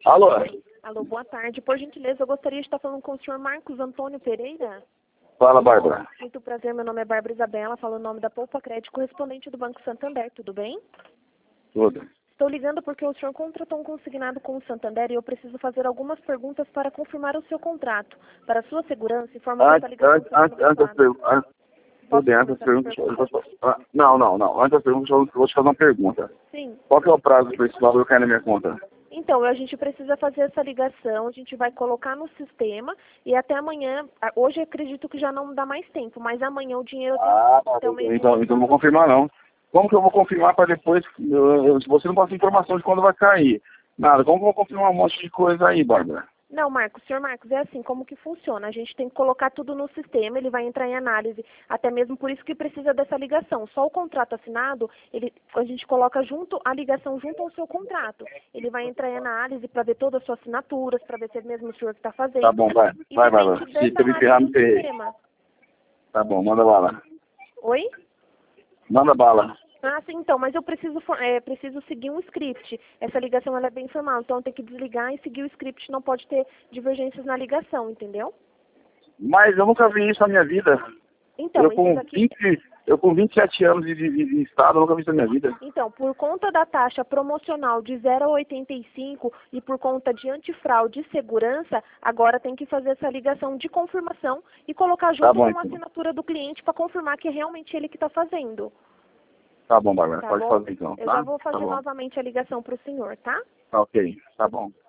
Alô? Alô, boa tarde. Por gentileza, eu gostaria de estar falando com o senhor Marcos Antônio Pereira. Fala, Bárbara. Muito prazer, meu nome é Bárbara Isabela, falo o nome da Poupa Crédito, correspondente do Banco Santander, tudo bem? Tudo. Estou ligando porque o senhor contratou um consignado com o Santander e eu preciso fazer algumas perguntas para confirmar o seu contrato. Para sua segurança, informa que essa ligação será gravada. Antes das perguntas, não. Antes das perguntas, eu vou te fazer uma pergunta. Sim. Qual que é o prazo para esse valor cair na minha conta? Então, a gente precisa fazer essa ligação, a gente vai colocar no sistema e até amanhã, hoje eu acredito que já não dá mais tempo, mas amanhã o dinheiro tem até Então não vou confirmar não. Como que eu vou confirmar para depois, se você não passa informação de quando vai cair? Nada, como que eu vou confirmar um monte de coisa aí, Bárbara? Não, Marcos, senhor Marcos, é assim, como que funciona? A gente tem que colocar tudo no sistema, ele vai entrar em análise, até mesmo por isso que precisa dessa ligação. Só o contrato assinado, a gente coloca a ligação junto ao seu contrato. Ele vai entrar em análise para ver todas as suas assinaturas, para ver se é mesmo o senhor que está fazendo. Tá bom, vai, Bárbara. Se eu me ferrar, me ferrei. Tá bom, manda bala. Oi? Manda bala. Ah, sim, então, mas eu preciso seguir um script. Essa ligação ela é bem formal, então tem que desligar e seguir o script, não pode ter divergências na ligação, entendeu? Mas eu nunca vi isso na minha vida. Então, eu com 27 anos de estado, eu nunca vi isso na minha vida. Então, por conta da taxa promocional de 0,85 e por conta de antifraude e segurança, agora tem que fazer essa ligação de confirmação e colocar junto com a assinatura do cliente para confirmar que é realmente ele que está fazendo. Tá bom, Bárbara, Tá pode bom? fazer então, tá? Eu já vou fazer Tá bom. novamente a ligação para o senhor, tá? Tá ok, tá bom.